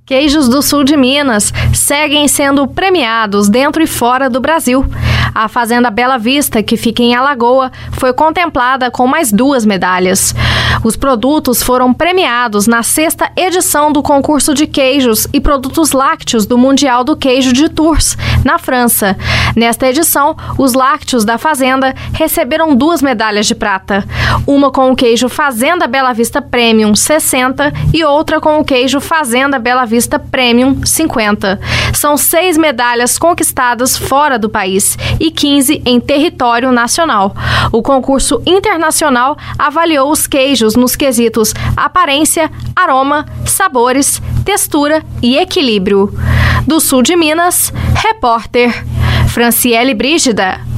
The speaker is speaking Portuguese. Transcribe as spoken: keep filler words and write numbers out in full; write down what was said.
Queijos do sul de Minas seguem sendo premiados dentro e fora do Brasil. A Fazenda Bela Vista, que fica em Alagoa, foi contemplada com mais duas medalhas. Os produtos foram premiados na sexta edição do concurso de queijos e produtos lácteos do Mundial do Queijo de Tours, na França. Nesta edição, os lácteos da Fazenda receberam duas medalhas de prata. Uma com o queijo Fazenda Bela Vista Premium sessenta e outra com o queijo Fazenda Bela Vista Premium cinquenta. São seis medalhas conquistadas fora do país e quinze em território nacional. O concurso internacional avaliou os queijos nos quesitos aparência, aroma, sabores, textura e equilíbrio. Do sul de Minas, repórter Franciele Brígida.